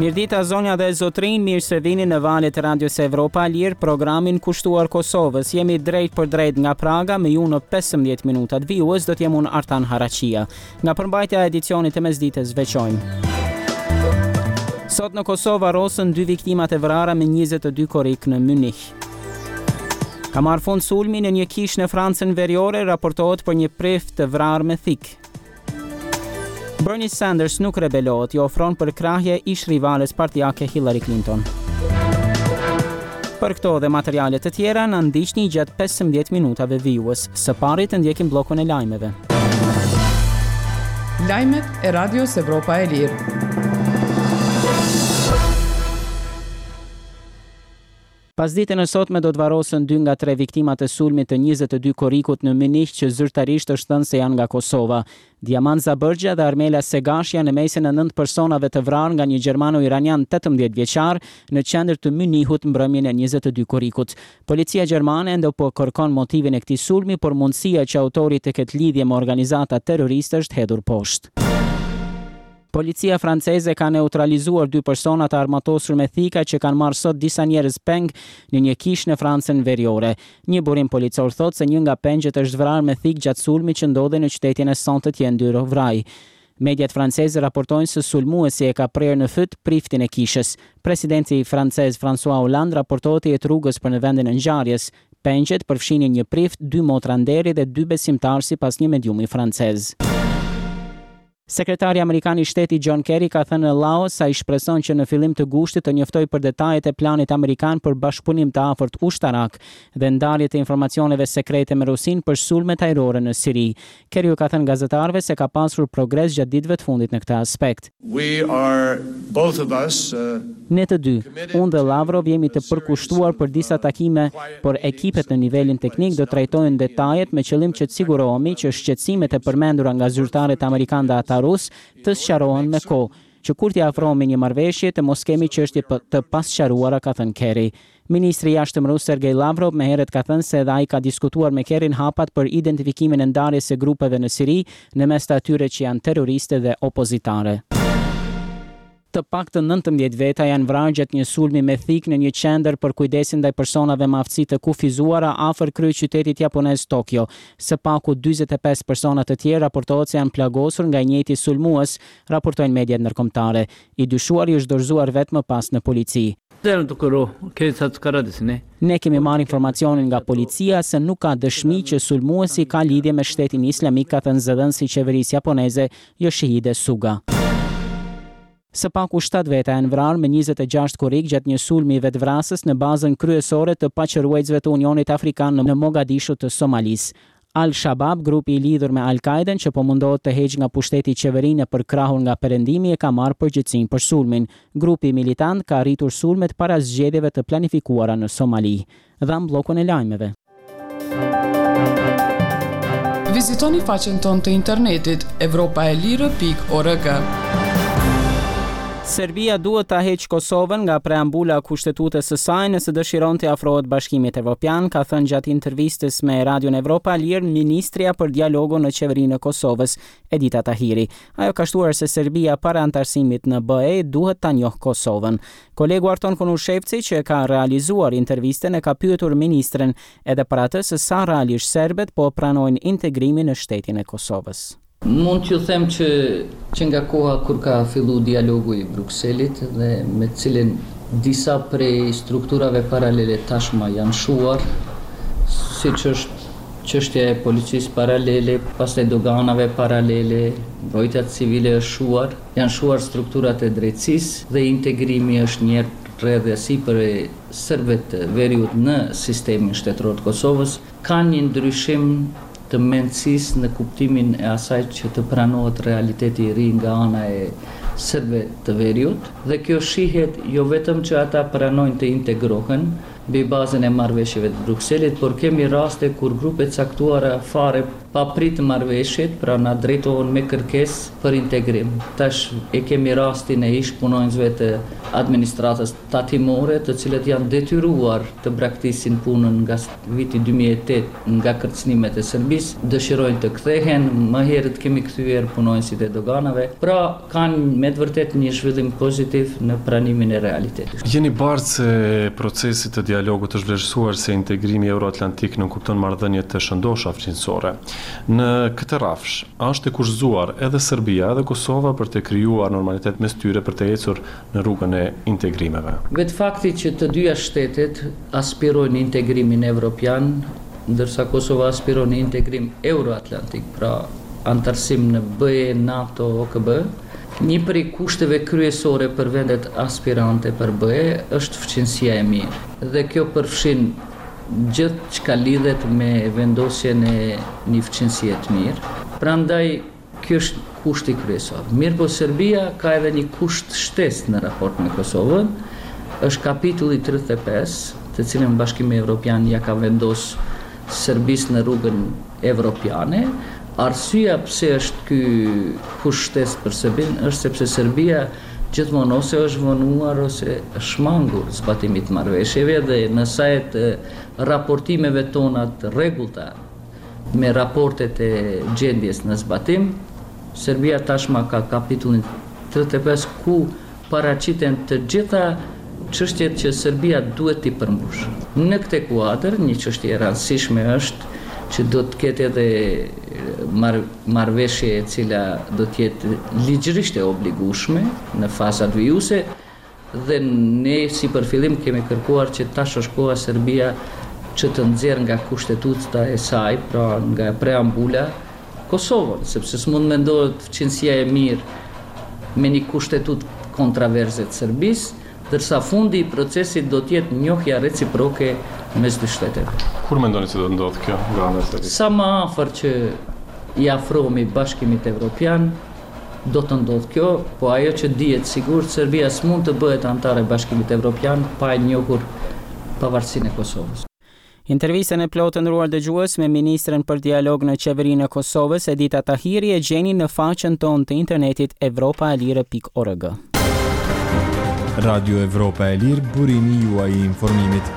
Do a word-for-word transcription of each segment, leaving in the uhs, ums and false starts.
Mirdita zonja dhe zotrin, mirë se vini në valët e Radios Evropa Lirë, programin kushtuar Kosovës. Jemi drejt për drejt nga Praga, me ju në pesëmbëdhjetë minutat vijues, do t'jem unë Artan Haraqia. Nga përmbajtja e edicionit të mesdites veçojmë. Sot në Kosovë rosën dy viktimat e vrara me njëzet e dy korik në Munich. Ka marrë fund sulmi në një kishë në Francën Veriore, raportohet për një prif të vrarë me thikë. Bernie Sanders nuk rebelohet, i ofron për krahje ish rivales partijake Hillary Clinton. Për këto dhe materialet të tjera, në ndiqni gjatë pesëmbëdhjetë minutave vijues. Së pari të ndjekim bllokun e lajmeve. Lajmet e Radios Evropa e Lirë. Pasditën e sotme do të varrosen dy nga tre viktimat e sulmit të njëzet e dy korikut në Munich, që zyrtarisht është thënë se janë nga Kosova. Diamant Zabërgja dhe Armela Segash janë në mesin e nëntë personave të vrarë nga një gjermano-iranian tetëmbëdhjetë vjeçar në qendër të Munichut mbrëmjen e njëzet e dy korikut. Policia gjermane ende po kërkon motivin e këtij sulmi, por mundësia që autori të ketë lidhje me organizata terroriste është hedhur poshtë. Policia franceze ka neutralizuar dy persona të armatosur me thika që kanë marrë sot disa njerëz peng në një kishë në Francën Veriore. Një burim policor thotë se një nga pengjet është vrarë me thikë gjatë sulmit që ndodhi në qytetin e Saint-Étienne-du-Rouvray. Mediat franceze raportojnë se sulmuesi e ka prerë në fyt priftin e kishës. Presidenti francez François Hollande raportohet i jetë rrugës për në vendin e ngjarjes. Pengjet përfshinin një prift, dy motra nderi dhe dy besimtarë sipas një mediumi francez. Sekretari Amerikan i Shtetit John Kerry ka thënë në Laos sa i shpreson që në fillim të gushtit të njoftoj për detajet e planit amerikan për bashkëpunim të afërt ushtarak dhe ndarje të informacioneve sekrete me Rusin për sulmet ajrore në Siri. Kerry u ka thënë gazetarëve se ka pasur progres gjatë ditëve të fundit në këtë aspekt. We are both of us uh... Ne të dy, unë dhe Lavrov jemi të përkushtuar për disa takime, por ekipet në nivelin teknik do trajtojnë detajet me qëllim që të sigurohemi që shqetësimet e përmendura nga zyrtarët amerikan dhe ata rus të sqarohen me kohë, që kur t'i afrohemi një marrëveshje të mos kemi çështje të pasqaruara, ka thënë Kerry. Ministri i jashtëm rus Sergej Lavrov më herët ka thënë se edhe ai ka diskutuar me Kerryn hapat për identifikimin e ndarjes së grupeve në Siri, në mes të atyre që janë terroriste dhe opozitare. Të paktën nëntëmbëdhjetë veta janë vrarë gjatë një sulmi me thikë në një qendër për kujdesin ndaj personave me aftësi të kufizuara afër kryeqytetit japonez Tokyo. Së paku dyzet e pesë persona të tjerë raportohet se janë plagosur nga i njëjti sulmues, raportojnë mediat ndërkombëtare. I dyshuari është dorëzuar vetëm pas në polici. Ne kemi marrë informacionin nga policia se nuk ka dëshmi që sulmuesi ka lidhje me Shtetin Islamik, ka thënë zëdhënësi i qeverisë japoneze Yoshihide Suga. Së paku shtatë veta janë vrarë me njëzet e gjashtë korik gjatë një sulmi vetvrasës në bazën kryesore të paqëruesve të Unionit Afrikan në Mogadishu të Somalis. Al-Shabaab, grupi i lidhur me Al-Qaeden që po mundohet të heqë nga pushteti qeverinë për krahun nga perëndimi, e ka marrë përgjegjësinë për sulmin. Grupi militant ka arritur sulmet para zgjedhjeve të planifikuara në Somali. Dham bllokun e lajmeve. Vizitoni faqen tonë të internetit evropaelire pikë org. Serbia duhet ta heqë Kosovën nga preambula kushtetutës së saj nëse dëshiron të afrohet Bashkimit Evropian, ka thënë gjatë intervistës me Radion Evropa Lirë ministria për dialogun në qeverinë e Kosovës, Edita Tahiri. Ajo ka shtuar se Serbia para antarësimit në B E duhet ta njohë Kosovën. Kolegu Arton Konushevci, që ka realizuar intervistën, e ka pyetur ministren edhe për atë se sa realisht serbet po pranojnë integrimin në shtetin e Kosovës. Mund t'ju them që, që nga koha kur ka fillu dialogu i Brukselit dhe me cilin disa prej strukturave paralele tashma janë shuar, si që është çështja e policisë paralele, pastaj doganave paralele, mbrojtja civile është shuar, janë shuar strukturat e drejtësisë dhe integrimi është një rrjedhësi për serbët të veriut në sistemin shtetëror të Kosovës. Ka një ndryshim të mendësisë në kuptimin e asaj që të pranohet realiteti i ri nga ana e serbëve të veriut, dhe kjo shihet jo vetëm që ata pranojnë të integrohen mbi bazën e marrëveshjeve të Brukselit, por kemi raste kur grupe caktuara fare pa prit marrëveshjet, pra na drejtohen me kërkesë për integrim. Tash e kemi rastin e ish punonjësve të administratës tatimore, të cilët janë detyruar të braktisin punën nga viti dy mijë e tetë nga kërcënimet e Serbisë, dëshirojnë të kthehen, më herët kemi kthyer punonjësit e doganave, pra kanë me të vërtet një zhvillim pozitiv në pranimin e realitetit. Jeni bardhë se procesi të dialogut është vlerësuar se integrimi euroatlantik nuk kupton marrëdhënie të shëndosha fqinjësore. Në këtë rafsh, është e kushzuar edhe Serbia edhe Kosova për të krijuar normalitet mes tyre për të ecur në rrugën e integrimeve. Vetë fakti që të dyja shtetet aspirojnë integrimin evropian, ndërsa Kosova aspiron në integrim euroatlantik, pra antarësim në B E, NATO, O K B, një prej kushteve kryesore për vendet aspirante për B E është fqinësia e mirë. Dhe kjo përfshin gjithë që ka lidhet me vendosjen e një fqinësie të mirë. Prandaj, kjo është kushti kryesor. Mirë po Serbia ka edhe një kusht shtesë në raport me Kosovën, është kapitulli tridhjetë e pesë, të cilën Bashkimi Evropian ja ka vendos Serbisë në rrugën evropiane. Arsyeja pse është ky kusht shtesë për Serbinë është sepse Serbia gjithmonë ose është vonuar ose është mangur zbatimit të marrëveshjeve dhe në sajt raportimeve tona të rregullta me raportet e gjendjes në zbatim, Serbia tashma ka kapitullin tridhjetë e pesë ku paraqiten të gjitha çështjet që Serbia duhet t'i përmbush. Në këtë kuadër, një çështje e rëndësishme është që do të ketë edhe marr marrëveshje e cila do të jetë ligjërisht e obligueshme në fazat vijuse dhe ne si për fillim kemi kërkuar që tash është koha Serbia që të nxjerrë nga kushtetuta e saj, pra nga preambula Kosovën, sepse s'mund mendohet fqinësia e mirë me një kushtetut kontraverze të Serbisë, ndërsa fundi i procesit do të jetë njohja reciproke mes dy shteteve. Kur mendoni se do të ndodhë kjo nga ana e Serbisë? Sa më afër që i afrohemi Bashkimit Evropian, do të ndodhë kjo, po ajo që dihet sigurt, Serbia s'mund të bëhet antare e Bashkimit Evropian pa e njohur pavarësinë e Kosovës. Intervistën e plotë ndëruar dëgjues me ministren për dialog në qeverinë e Kosovës, Edita Tahiri, e gjeni në faqen tonë të internetit evropa e lirë pikë org. Radio Evropa e Lirë, burimi juaj i informimit.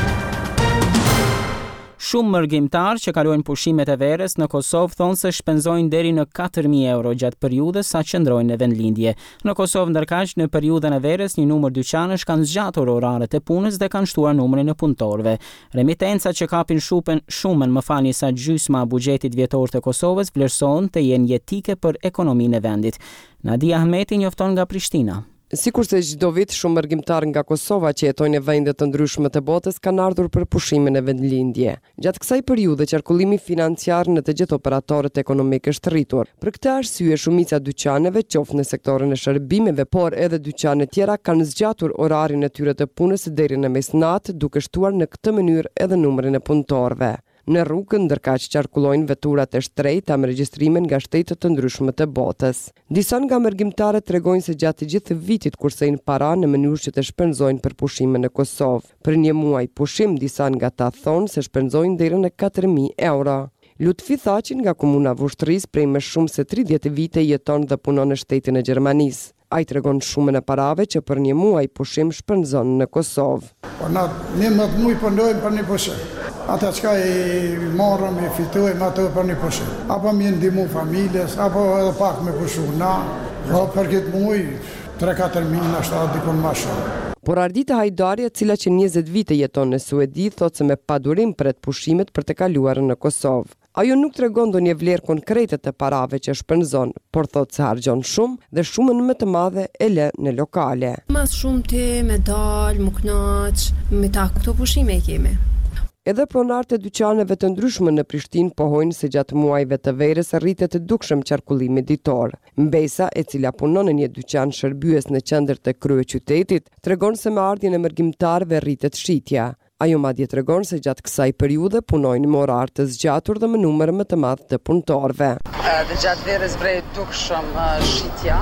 Shumë mërgjimtar që kalojnë pushimet e verës në Kosovë thonë se shpenzojnë deri në katër mijë euro gjatë periudhës sa qëndrojnë në vendlindje. Në Kosovë ndërkaq në periudhën e verës një numër dyqanesh kanë zgjatur oraret e punës dhe kanë shtuar numrin e punëtorëve. Remitencat që kapin shumën, shumën më falni sa gjysma buxhetit vjetor të Kosovës vlerësohen të jenë jetike për ekonominë e vendit. Nadia Ahmeti njofton nga Prishtina. Sikurse çdo vit shumë mërgjimtar nga Kosova që jetojnë në vende të ndryshme të botës kanë ardhur për pushimin e vendlindje. Gjatë kësaj periudhe qarkullimi financiar në të gjithë operatorët ekonomik është rritur. Për këtë arsye shumica dyqaneve, qoftë në sektorin e shërbimeve, por edhe dyqane tjera kanë zgjatur orarin e tyre të punës deri në mesnatë, duke shtuar në këtë mënyrë edhe numrin e punëtorëve. Në rrugë ndërkaq qarkullojnë veturat e shtrejta me regjistrimin nga shtetet të ndryshme të botës. Disa nga mërgjimtarët tregojnë se gjatë gjithë vitit kursejnë para në mënyrë që të shpenzojnë për pushime në Kosovë. Për një muaj pushim, disa nga ta thonë se shpenzojnë deri në katër mijë euro. Lutfi Thaqin nga komuna Vushtris prej më shumë se tridhjetë vite jeton dhe punon në shtetin e Gjermanisë. Ai tregon shumën e parave që për një muaj pushim shpenzon në Kosovë. Po na njëmbëdhjetë muaj punojmë për një pushim. Ata çka i marrëm, i fitojmë ato për një pushim. Apo më ndihmu familjes, apo edhe pak me pushu na. Po për këtë muaj tre katër mijë na shtat dikon më shumë. Por Ardita Hajdari, e cila që njëzet vite jeton në Suedi, thotë se me padurim pret pushimet për të kaluarën në Kosovë. Ajo nuk tregon ndonjë vlerë konkrete të parave që shpenzon, por thotë se harxhon shumë dhe shumën më të madhe e lë në lokale. Mas shumë ti me dal, më kënaq, me ta këto pushime kemi. Edhe pronarët e dyqaneve të ndryshme në Prishtinë pohojnë se gjatë muajve të verës rritet të dukshëm qarkullimi ditor. Mbesa, e cila punon në një dyqan shërbyes në qendër të kryeqytetit, tregon se me ardhjen e mërgjimtarëve rritet shitja. Ajo madje tregon se gjatë kësaj periudhe punojnë me orar të zgjatur dhe me numër më të madh të punëtorëve. Dhe gjatë verës vrej dukshëm shitja,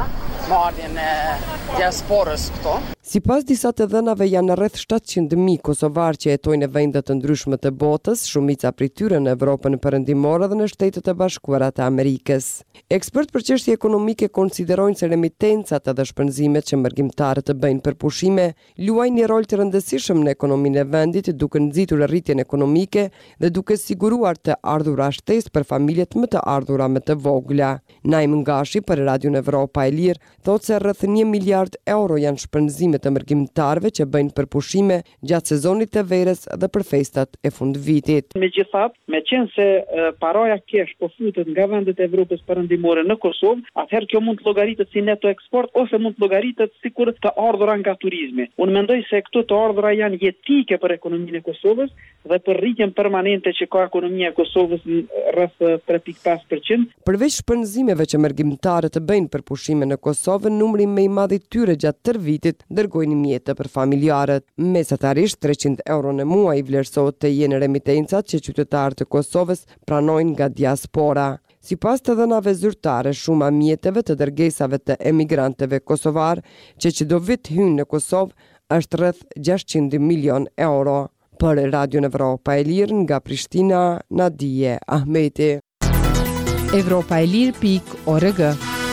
marrjen e diasporës këto. Sipas disa të dhënave janë rreth shtatëqind mijë kosovarë që jetojnë në vende të ndryshme të botës, shumica prej tyre në Evropën perëndimore dhe në Shtetet e Bashkuara të Amerikës. Ekspert për çështje ekonomike konsiderojnë se remitencat edhe shpenzimet që mërgjimtarët të bëjnë për pushime luajnë një rol të rëndësishëm në ekonominë e vendit, duke nxitur rritjen ekonomike dhe duke siguruar të ardhura shtesë për familjet më të ardhura më të vogla. Naim Ngashi për Radion Evropa e Lirë thotë se rreth një miliard euro janë shpenzimet të mërgjimtarëve që bëjnë përpushime gjatë sezonit të verës dhe për festat e fundvitit. Megjithatë, me qenë se e, paraja kesh po futet nga vendet e Evropës perëndimore në Kosovë, atëherë kjo mund të llogaritet si neto eksport ose mund të llogaritet sikur të ardhura nga turizmi. Unë mendoj se këto të ardhura janë jetike për ekonominë e Kosovës dhe për rritjen permanente që ka ekonomia e Kosovës rreth tre pikë pesë përqind. Përveç shpenzimeve që mërgjimtarët të bëjnë përpushime në Kosovë, numri më i madh i tyre gjatë tërë vitit dërgojnë mjete për familjarët. Mesatarisht treqind euro në muaj vlerësohet të jenë remitencat që qytetarët e Kosovës pranojnë nga diaspora. Sipas të dhënave zyrtare, shuma mjeteve të dërgesave të emigrantëve kosovar që çdo vit hyjnë në Kosovë është rreth gjashtëqind milion euro. Për Radion Evropa e Lirë nga Prishtina, Nadije Ahmeti. Evropa e Lirë pikë org.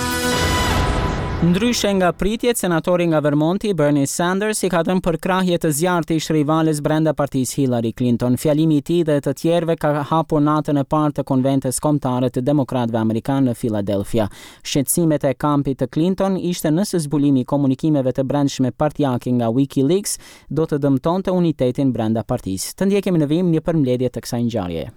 Ndryshe nga pritjet, senatori nga Vermonti, Bernie Sanders, i ka dhënë përkrahje të zjarrtë ish rivales brenda partisë Hillary Clinton. Fjalimi i tij dhe të tjerëve ka hapur natën e parë të konventes kombëtare të demokratëve amerikanë në Philadelphia. Shqetësimet e kampit të Clinton ishte nëse zbulimi i komunikimeve të brendshme partijake nga WikiLeaks do të dëmtonte unitetin brenda partisë. Të ndjekim në vim një përmbledhje të kësaj ngjarjeje.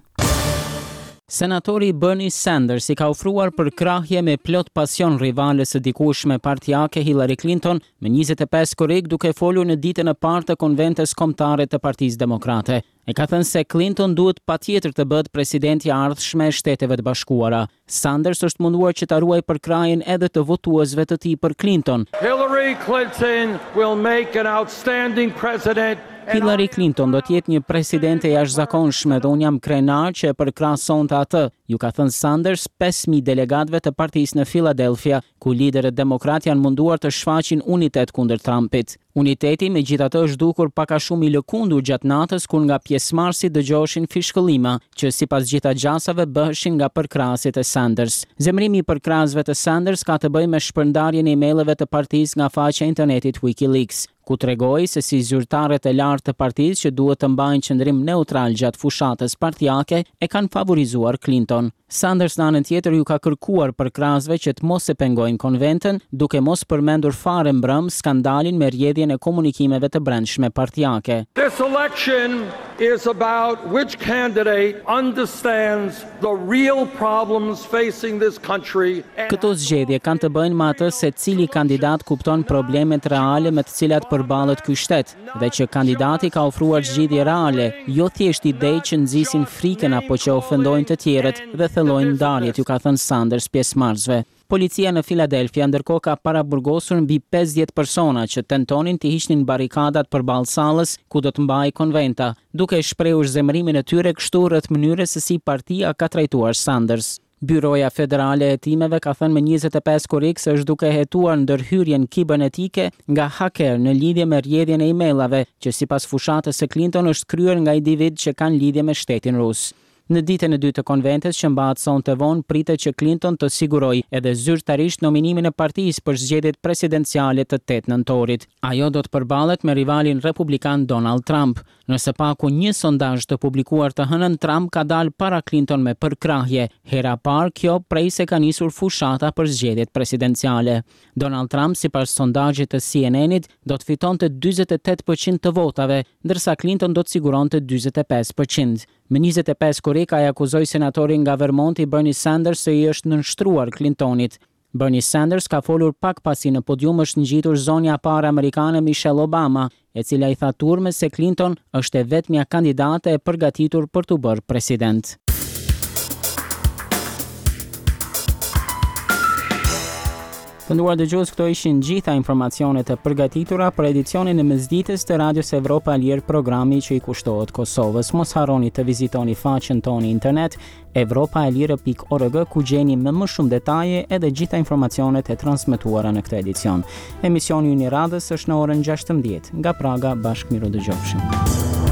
Senatori Bernie Sanders i ka ofruar përkrahje me plot pasion rivales së dikushme partijake Hillary Clinton me njëzet e pesë korrik, duke folur në ditën e parë të konventes kombëtare të Partisë Demokrate. E ka thënë se Clinton duhet patjetër të bëhet presidenti i ardhshme e Shteteve të Bashkuara. Sanders është munduar që ta ruajë përkrahjen edhe të votuesve të tij për Clinton. Hillary Clinton will make an outstanding president. Hillary Clinton do të jetë një presidente jashtëzakonshme dhe unë jam krenar që e përkrahasonte atë, ju ka thënë Sanders pesë mijë delegatëve të partisë në Philadelphia, ku liderët demokrat janë munduar të shfaqin unitet kundër Trumpit. Uniteti megjithatë është dukur pak a shumë i lëkundur gjatë natës, kur nga pjesëmarrësit dëgjoheshin fishkëllima që sipas gjitha gjasave bëheshin nga përkrahësit e Sanders. Zemrimi i përkrahësve të Sanders ka të bëjë me shpërndarjen e emailëve të partisë nga faqja e internetit WikiLeaks, ku tregoi se si zyrtarët e lartë të partisë që duhet të mbajnë qëndrim neutral gjatë fushatës partijake e kanë favorizuar Clinton. Sanders në anën tjetër ju ka kërkuar përkrahësve që të mos e pengojnë konventën, duke mos përmendur fare mbrëm skandalin me rrjedhjen e komunikimeve të brendshme partijake. This election is about which candidate understands the real problems facing this country. Këto zgjedhje kanë të bëjnë me atë se cili kandidat kupton problemet reale me të cilat përballet ky shtet, dhe që kandidati ka ofruar zgjidhje reale, jo thjesht ide që nxisin frikën apo që ofendojnë të tjerët dhe thellojnë ndarjet, ju ka thënë Sanders pjesëmarrësve. Policia në Philadelphia ndërkohë ka paraburgosur mbi pesëdhjetë persona që tentonin të hiqnin barrikadat përballë sallës ku do të mbahej konventa, duke shprehur zemërimin e tyre kështu rreth mënyrës se si partia ka trajtuar Sanders. Byroja Federale e Hetimeve ka thënë me njëzet e pesë korrik se është duke hetuar ndërhyrjen kibernetike nga haker në lidhje me rrjedhjen e emailave, që sipas fushatës së Clinton është kryer nga individ që kanë lidhje me shtetin rus. Në ditën e dytë të konventes që mbahet sonte vonë, pritet që Clinton të sigurojë edhe zyrtarisht nominimin e partisë për zgjedhjet presidenciale të tetë nëntorit. Ajo do të përballet me rivalin republikan Donald Trump. Nëse paku një sondazh të publikuar të hënën, Trump ka dalë para Clinton me përkrahje. Hera parë kjo prej se ka nisur fushata për zgjedhjet presidenciale. Donald Trump, sipas sondazhit të C N N-it, do të fitonte dyzet e tetë përqind të votave, ndërsa Clinton do të siguronte dyzet e pesë përqind. Me njëzet e pesë korrik ai akuzoi senatorin nga Vermonti Bernie Sanders se i është nënshtruar Clintonit. Bernie Sanders ka folur pak pasi në podium është ngjitur zonja e parë amerikane Michelle Obama, e cila i tha turme se Clinton është e vetmja kandidate e përgatitur për të bërë president. Të nduar dëgjues, këto ishin gjitha informacionet e përgatitura për edicionin e mesditës të Radios Evropa e Lirë, programi që i kushtohet Kosovës. Mos harroni të vizitoni faqen tonë internet evropa e lirë pikë org, ku gjeni me më shumë detaje edhe gjitha informacionet e transmetuara në këtë edicion. Emisioni i radhës është në orën gjashtëmbëdhjetë. Nga Praga, bashkë miru dëgjofshim.